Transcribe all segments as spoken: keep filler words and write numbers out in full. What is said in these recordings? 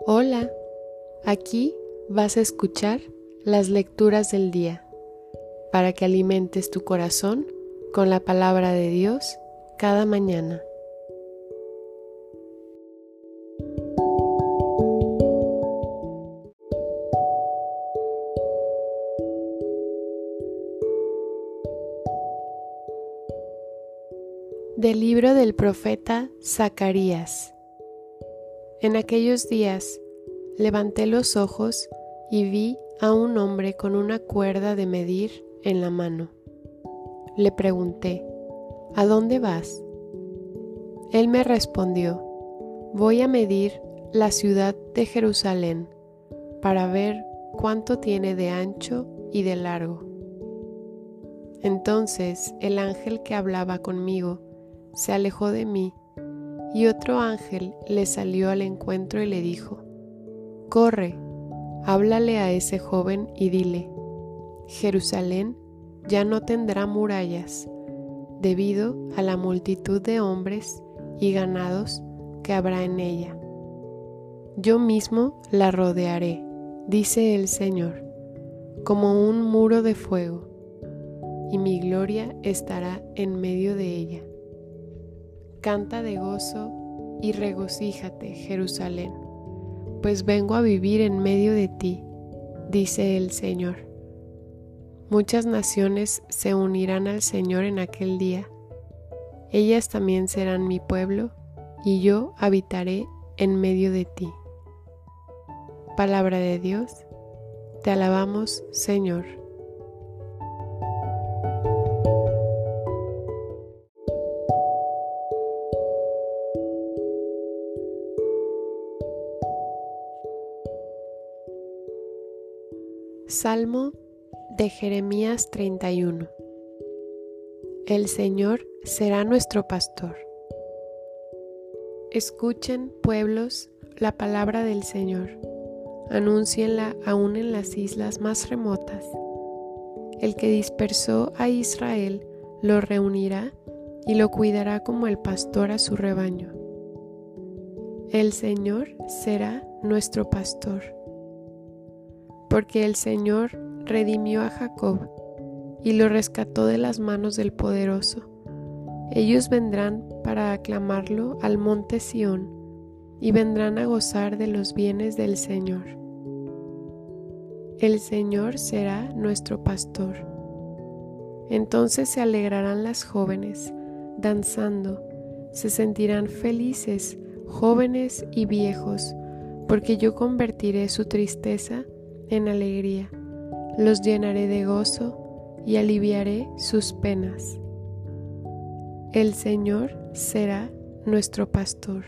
Hola, aquí vas a escuchar las lecturas del día para que alimentes tu corazón con la palabra de Dios cada mañana. Del libro del profeta Zacarías. En aquellos días levanté los ojos y vi a un hombre con una cuerda de medir en la mano. Le pregunté, ¿a dónde vas? Él me respondió, voy a medir la ciudad de Jerusalén para ver cuánto tiene de ancho y de largo. Entonces el ángel que hablaba conmigo se alejó de mí, y otro ángel le salió al encuentro y le dijo, corre, háblale a ese joven y dile, Jerusalén ya no tendrá murallas, debido a la multitud de hombres y ganados que habrá en ella. Yo mismo la rodearé, dice el Señor, como un muro de fuego, y mi gloria estará en medio de ella. Canta de gozo y regocíjate, Jerusalén, pues vengo a vivir en medio de ti, dice el Señor. Muchas naciones se unirán al Señor en aquel día. Ellas también serán mi pueblo, y yo habitaré en medio de ti. Palabra de Dios, te alabamos, Señor. Salmo de Jeremías treinta y uno. El Señor será nuestro pastor. Escuchen, pueblos, la palabra del Señor. Anúncienla aún en las islas más remotas. El que dispersó a Israel lo reunirá y lo cuidará como el pastor a su rebaño. El Señor será nuestro pastor. Porque el Señor redimió a Jacob y lo rescató de las manos del poderoso. Ellos vendrán para aclamarlo al monte Sión y vendrán a gozar de los bienes del Señor. El Señor será nuestro pastor. Entonces se alegrarán las jóvenes, danzando, se sentirán felices, jóvenes y viejos, porque yo convertiré su tristeza en alegría, los llenaré de gozo y aliviaré sus penas. El Señor será nuestro pastor.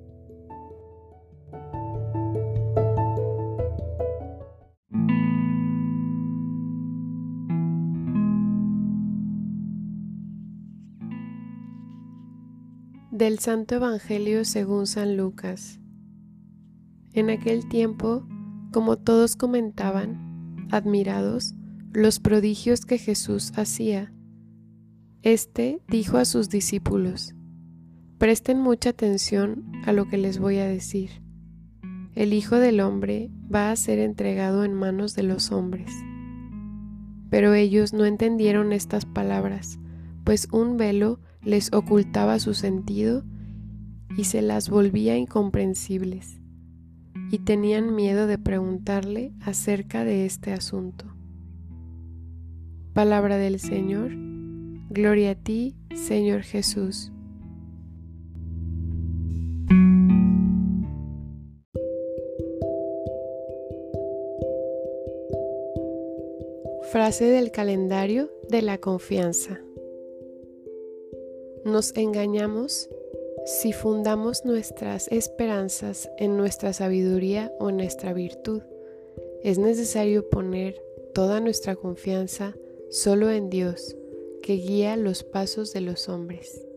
Del Santo Evangelio según San Lucas. En aquel tiempo, como todos comentaban, admirados, los prodigios que Jesús hacía, Este dijo a sus discípulos, presten mucha atención a lo que les voy a decir. El Hijo del Hombre va a ser entregado en manos de los hombres. Pero ellos no entendieron estas palabras, pues un velo les ocultaba su sentido y se las volvía incomprensibles. Y tenían miedo de preguntarle acerca de este asunto. Palabra del Señor, gloria a ti, Señor Jesús. Frase del calendario de la confianza. Nos engañamos si fundamos nuestras esperanzas en nuestra sabiduría o en nuestra virtud. Es necesario poner toda nuestra confianza solo en Dios, que guía los pasos de los hombres.